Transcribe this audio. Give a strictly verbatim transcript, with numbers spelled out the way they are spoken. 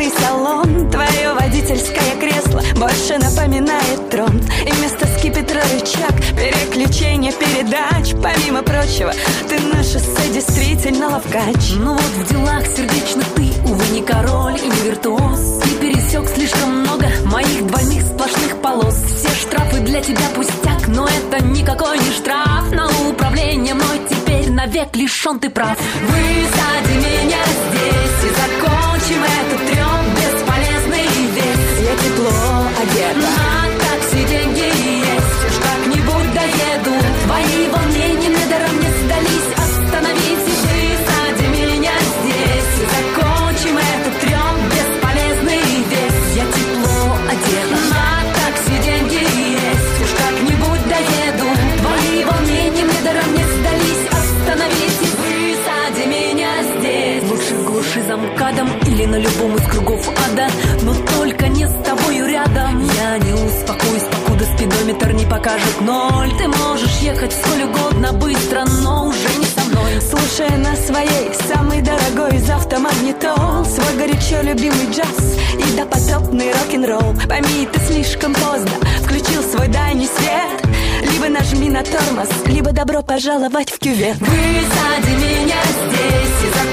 Мой салон, твое водительское кресло больше напоминает трон. И вместо скипетра рычаг, переключение передач. Помимо прочего, ты на шоссе действительно ловкач. Ну вот в делах сердечных ты, увы, не король и не виртуоз. Ты пересек слишком много моих двойных сплошных полос. Все штрафы для тебя пустяк, но это никакой не штраф. На управление мной теперь навек лишен ты прав. Высади меня здесь и закончим этот трёп бесполезный весь. Я тепло одета, на такси деньги есть, уж как-нибудь доеду. Твои волнения мне даром не сдались. Остановитесь, высади меня здесь и закончим этот трёп бесполезный весь. Я тепло одета, на такси деньги есть, уж как-нибудь доеду. Твои волнения мне даром не сдались. Остановитесь, высади меня здесь. Лучше глуши замкадом или на любом из кругов ада, но только не с тобою рядом. Я не успокоюсь, покуда спидометр не покажет ноль. Ты можешь ехать сколь угодно быстро, но уже не со мной. слушая на своей самый дорогой из автомагнитол свой горячо любимый джаз и допотопный рок-н-ролл. Пойми, ты слишком поздно включил свой дальний свет. Либо нажми на тормоз, либо добро пожаловать в кювет. Высади меня здесь и